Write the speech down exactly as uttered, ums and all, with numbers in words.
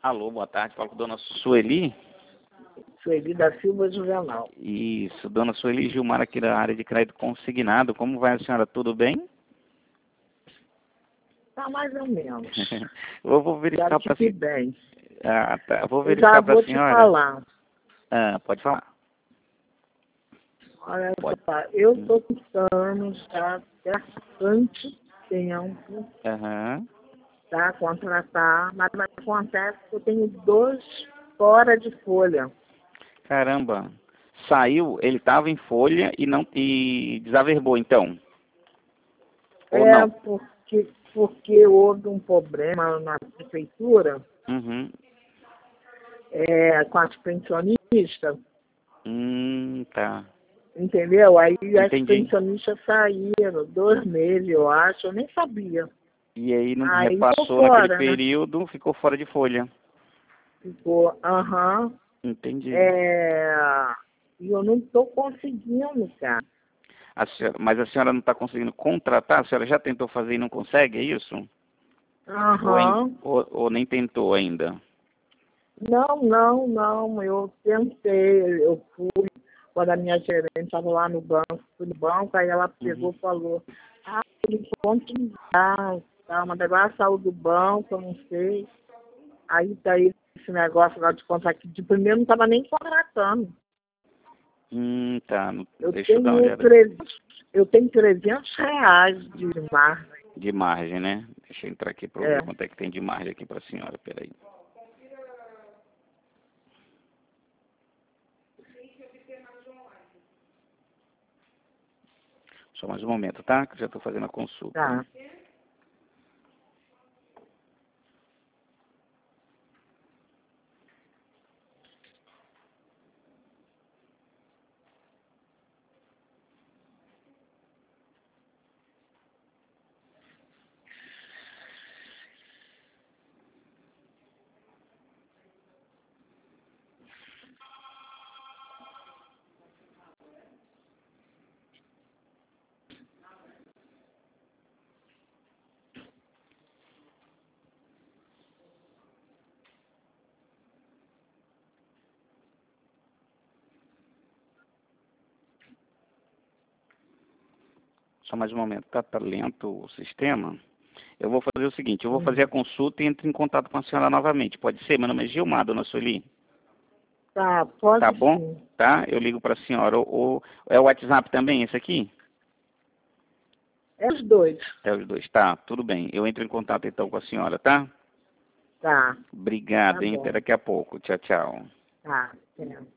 Alô, boa tarde. Falo com a dona Sueli. Sueli da Silva Juvenal. Isso, dona Sueli Gilmar aqui da área de crédito consignado. Como vai a senhora? Tudo bem? Tá mais ou menos. Eu vou verificar para a senhora. bem. Ah, tá. Vou Eu verificar já para vou a te senhora. falar. Ah, pode falar. Olha Pode. só, eu estou custando já bastante tempo, Aham. tá, contratar, mas mas acontece que eu tenho dois fora de folha. Caramba. Saiu, ele estava em folha e não e desaverbou, então. Ou É não? porque, porque houve um problema na prefeitura Uhum. é, com as pensionistas, Hum, tá. entendeu? Aí as Entendi. pensionistas saíram, dois meses, eu acho, eu nem sabia. E aí não Aí tô repassou naquele fora, né? período, ficou fora de folha. Ficou, aham. Entendi. É, e eu não estou conseguindo, cara. A senhora, mas a senhora não está conseguindo contratar? A senhora já tentou fazer e não consegue, é isso? Ou, ain- Aham. ou, ou nem tentou ainda? Não, não, não. Eu tentei, eu fui, quando a minha gerente estava lá no banco, fui no banco, aí ela pegou Uhum. e falou, ah, ele pode ligar, tá, mas agora saiu do banco, eu não sei. Aí daí esse negócio lá de contrato, que de primeiro não estava nem contratando. Hum, tá. Eu Deixa eu dar uma tenho olhada trezentos, eu tenho trezentos reais de margem. de margem, né? Deixa eu entrar aqui para eu É. ver quanto é que tem de margem aqui para a senhora. Peraí. Só mais um momento, tá? Que eu já estou fazendo a consulta. Tá. Só mais um momento, tá? Tá lento o sistema. Eu vou fazer o seguinte, eu vou fazer a Uhum. consulta e entro em contato com a senhora novamente. Pode ser? Meu nome é Gilmar, dona Sueli. Tá, Tá pode bom? sim. Tá? Eu ligo para a senhora. Ou, é o WhatsApp também, esse aqui? É os dois. É os dois. Tá, tudo bem. Eu entro em contato então com a senhora, tá? Tá, Obrigado, tá hein? Até bom. daqui a pouco. Tchau, tchau. Tá, é.